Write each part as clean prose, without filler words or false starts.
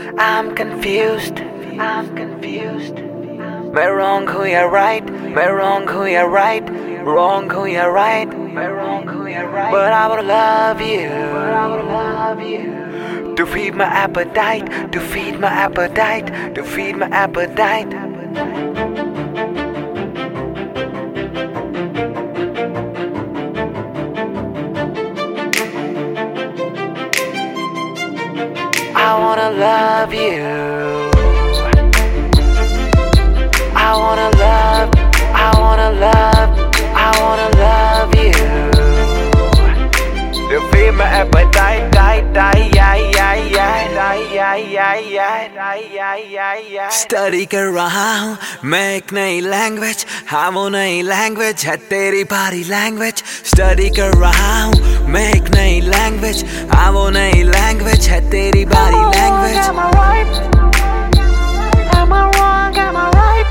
I'm confused. मैं wrong हूँ या right, मैं wrong हूँ या right, wrong हूँ या right, but I wanna love you, to feed my appetite, to feed my appetite, to feed my appetite. I wanna love you. I wanna love, I wanna love, I wanna love you. To feed my appetite, study कर रहा हूँ मैं एक नई language, हाँ वो नई language है तेरी भारी लैंग्वेज। स्टडी कर रहा हूँ मैं एक नई लैंग्वेज, हाँ वो नई लैंग्वेज है तेरी भारी language. Am I right? Am I wrong? Am I right?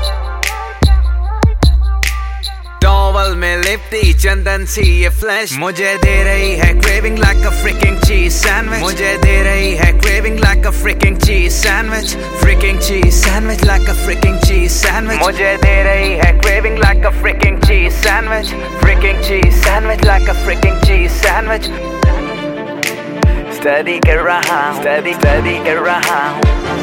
Towel में लिपटी चंदन सी ये फ्लैश मुझे दे रही है craving like a freaking cheese sandwich. मुझे दे रही है craving like a freaking cheese sandwich, freaking cheese sandwich like a freaking cheese sandwich. मुझे दे रही है craving like a freaking cheese sandwich, freaking cheese sandwich like a freaking cheese sandwich. Study कर रहा हूँ, स्टडी कर रहा हूँ,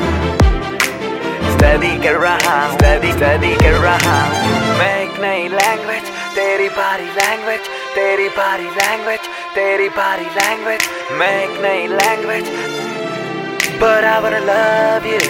स्टडी कर रहा हूँ, स्टडी कर रहा हूँ। मैं एक नई लैंग्वेज, तेरी भारी लैंग्वेज, तेरी भारी लैंग्वेज, तेरी भारी लैंग्वेज। मैं एक नई language, but I wanna love you.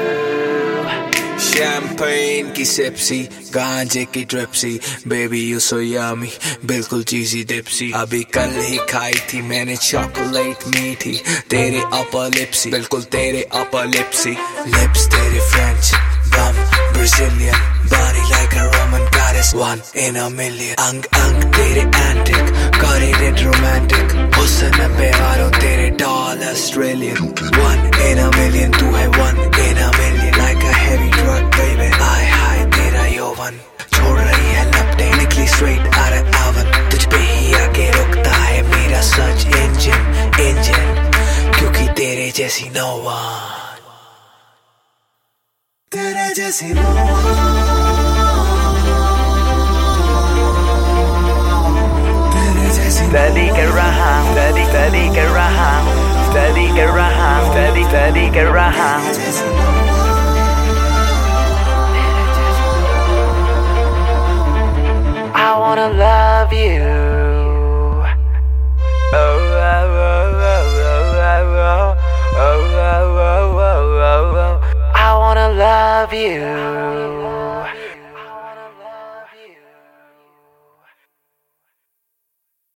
Champagne की सेप्सी, गांजे की ड्रिप्सी, बेबी यू सो यमी, बिल्कुल चीजी डिप्सी। अभी कल ही खाई थी मैंने चॉकलेट मीठी, तेरे अपर लिप्सी, बिल्कुल तेरे अपर लिप्सी। लिप्स तेरे French, bomb Brazilian, body like a Roman goddess, one in a million. अंग अंग तेरे एंटिक, करेक्टेड रोमांटिक, हुस्न पे वालों तेरे doll Australian. One in a million, तू है one in a million, like a heavy drug baby. आय हाय तेरा यौवन, छोड़ रही है लपटें, निकली स्ट्रेट आउट ऑफ ओवन। तुझ पे ही आके रुकता है मेरा सर्च इंजन, क्योंकि तेरे जैसी नो वन, तेरे जैसी नो वन, तेरे जैसी। स्टडी कर रहा हूँ, स्टडी कर रहा हूँ, स्टडी कर रहा हूँ, स्टडी कर रहा हूँ। I wanna love you. Oh, oh, oh, oh, oh, oh, oh, oh, oh, oh, oh, oh. I wanna love you.